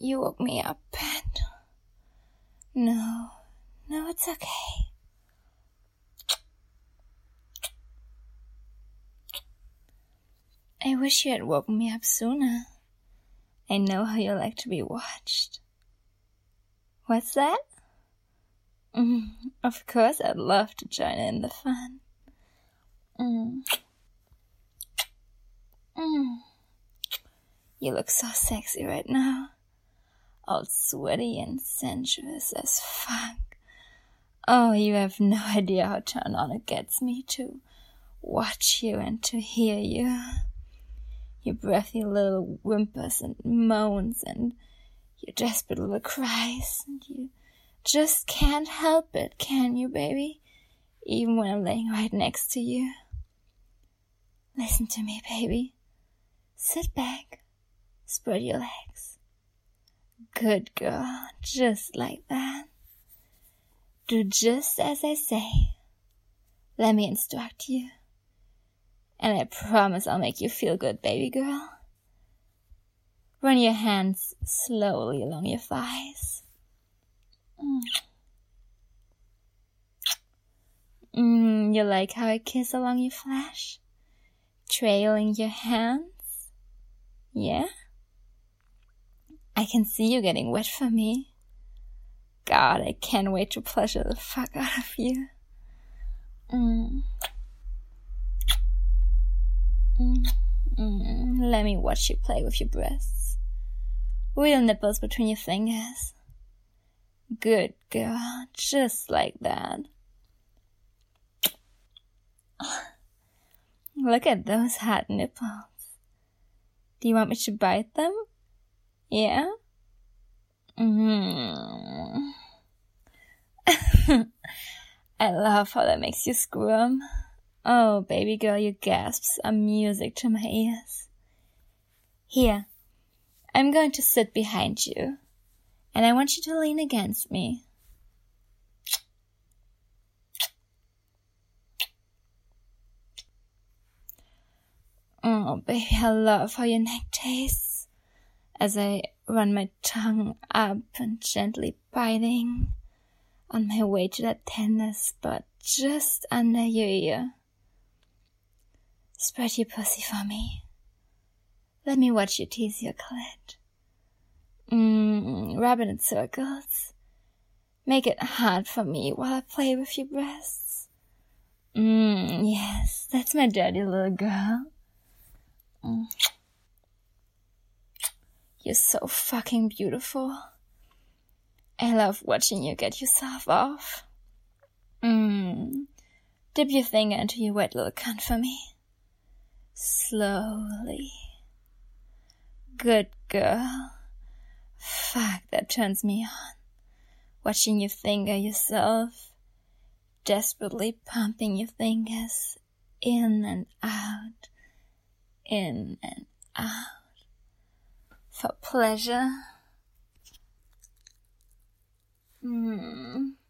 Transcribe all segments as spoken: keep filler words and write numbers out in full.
you woke me up, and... No, no, it's okay. I wish you had woken me up sooner. I know how you like to be watched. What's that? Mm, of course I'd love to join in the fun. Mm. Mm. You look so sexy right now. All sweaty and sensuous as fuck. Oh, you have no idea how turned on it gets me to watch you and to hear you. Your breathy little whimpers and moans and your desperate little cries, and you just can't help it, can you, baby? Even when I'm laying right next to you. Listen to me, baby. Sit back. Spread your legs. Good girl, just like that. Do just as I say. Let me instruct you. And I promise I'll make you feel good, baby girl. Run your hands slowly along your thighs. Mm. Mm, you like how I kiss along your flesh? Trailing your hands? Yeah? I can see you getting wet for me. God, I can't wait to pleasure the fuck out of you. Mm. Mm. Mm. Let me watch you play with your breasts. Real nipples between your fingers. Good girl, just like that. Look at those hot nipples. Do you want me to bite them? Yeah? Mm. I love how that makes you squirm. Oh, baby girl, your gasps are music to my ears. Here, I'm going to sit behind you, and I want you to lean against me. Oh, baby, I love how your neck tastes as I run my tongue up and gently biting on my way to that tender spot just under your ear. Spread your pussy for me. Let me watch you tease your clit. Mmm, rub it in circles. Make it hard for me while I play with your breasts. Mmm, yes, that's my dirty little girl. Mm. You're so fucking beautiful. I love watching you get yourself off. Mmm, dip your finger into your wet little cunt for me. Slowly. Good girl. Fuck, that turns me on. Watching you finger yourself. Desperately pumping your fingers in and out. In and out. For pleasure. Mm.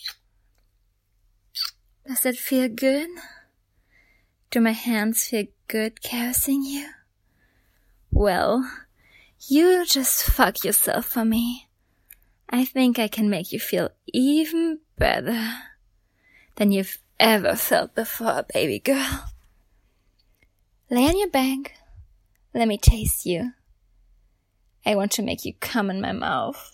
Does it feel good? Do my hands feel good caressing you? Well, you just fuck yourself for me. I think I can make you feel even better than you've ever felt before, baby girl. Lay on your back. Let me taste you. I want to make you come in my mouth.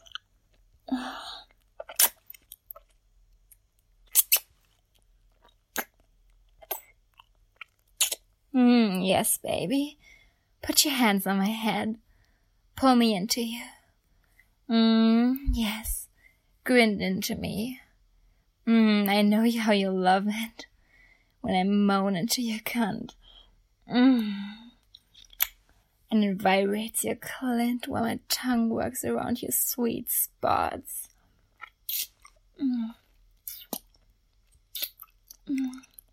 Mm, yes, baby. Put your hands on my head. Pull me into you. Mm, yes. Grin into me. Mm, I know how you love it. When I moan into your cunt. Mm. And it vibrates your clit while my tongue works around your sweet spots. Mm. Mm.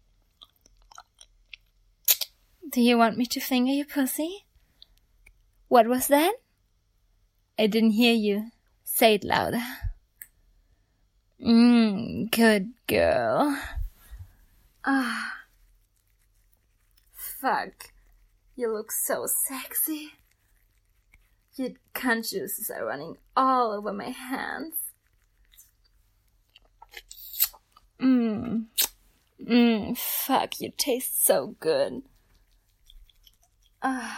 Do you want me to finger your pussy? What was that? I didn't hear you. Say it louder. Mmm, good girl. Ah. Fuck. You look so sexy. Your cunt juices are running all over my hands. Mmm. Mmm, fuck, you taste so good. Ah.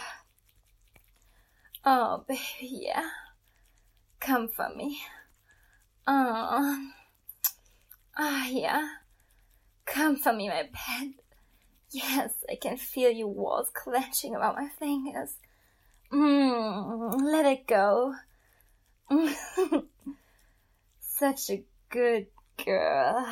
Oh, baby, yeah. Come for me. Oh. Ah, yeah. Come for me, my pet. Yes, I can feel your walls clenching around my fingers. Mmm, let it go. Such a good girl.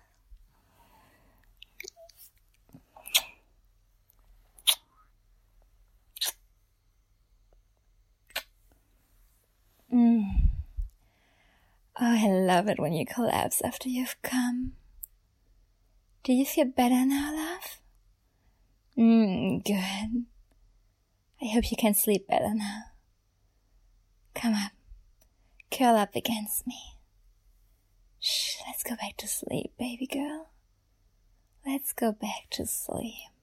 Mm. Oh, I love it when you collapse after you've come. Do you feel better now, love? Mmm, good. I hope you can sleep better now. Come up. Curl up against me. Shh, let's go back to sleep, baby girl. Let's go back to sleep.